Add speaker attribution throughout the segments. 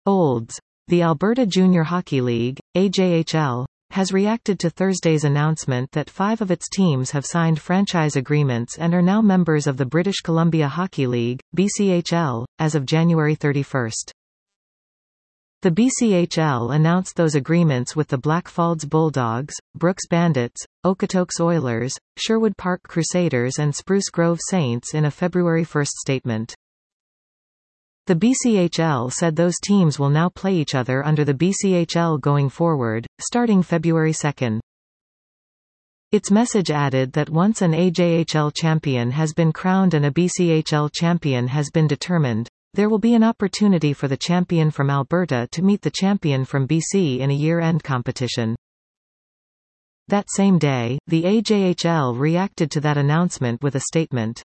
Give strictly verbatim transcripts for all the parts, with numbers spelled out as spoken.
Speaker 1: Olds. The Alberta Junior Hockey League, A J H L, has reacted to Thursday's announcement that five of its teams have signed franchise agreements and are now members of the British Columbia Hockey League, B C H L, as of January thirty-first. The B C H L announced those agreements with the Blackfalds Bulldogs, Brooks Bandits, Okotoks Oilers, Sherwood Park Crusaders and Spruce Grove Saints in a February first statement. The B C H L said those teams will now play each other under the B C H L going forward, starting February second. Its message added that once an A J H L champion has been crowned and a B C H L champion has been determined, there will be an opportunity for the champion from Alberta to meet the champion from B C in a year-end competition. That same day, the A J H L reacted to that announcement with a statement.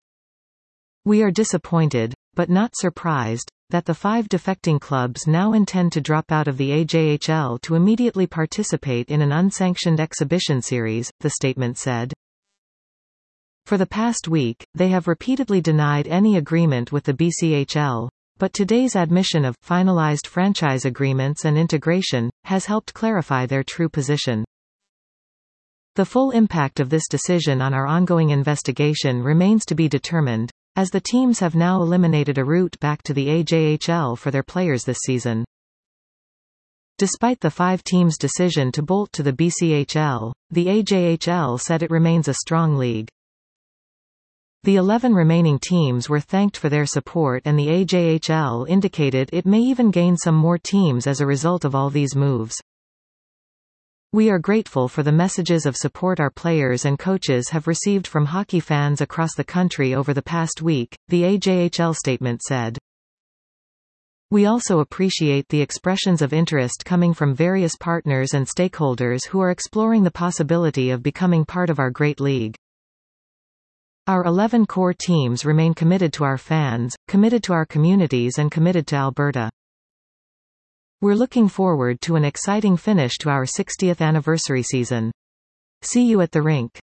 Speaker 1: "We are disappointed, but not surprised, that the five defecting clubs now intend to drop out of the A J H L to immediately participate in an unsanctioned exhibition series," the statement said. For the past week, they have repeatedly denied any agreement with the B C H L, but today's admission of finalized franchise agreements and integration has helped clarify their true position. The full impact of this decision on our ongoing investigation remains to be determined, as the teams have now eliminated a route back to the A J H L for their players this season. Despite the five teams' decision to bolt to the B C H L, the A J H L said it remains a strong league. The eleven remaining teams were thanked for their support, and the A J H L indicated it may even gain some more teams as a result of all these moves. "We are grateful for the messages of support our players and coaches have received from hockey fans across the country over the past week," the A J H L statement said. "We also appreciate the expressions of interest coming from various partners and stakeholders who are exploring the possibility of becoming part of our great league. Our eleven core teams remain committed to our fans, committed to our communities and committed to Alberta. We're looking forward to an exciting finish to our sixtieth anniversary season. See you at the rink."